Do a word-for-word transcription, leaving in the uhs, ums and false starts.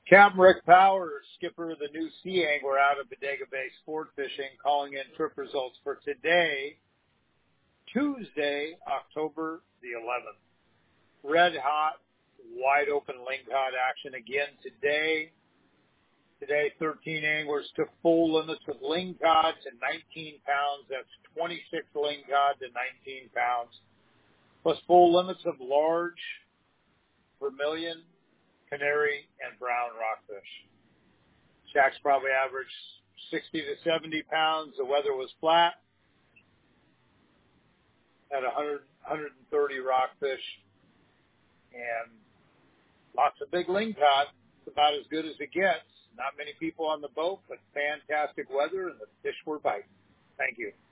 Captain Rick Powers, skipper of the new Sea Angler out of Bodega Bay Sport Fishing, calling in trip results for today, Tuesday, October the eleventh. Red hot, wide open lingcod action again today. Today, thirteen anglers took full limits of lingcod to nineteen pounds. That's twenty-six lingcod to nineteen pounds. Plus full limits of large, vermilion, canary, and brown rockfish. Shacks probably averaged sixty to seventy pounds. The weather was flat. Had one hundred, one hundred thirty rockfish and lots of big lingcod. It's about as good as it gets. Not many people on the boat, but fantastic weather, and the fish were biting. Thank you.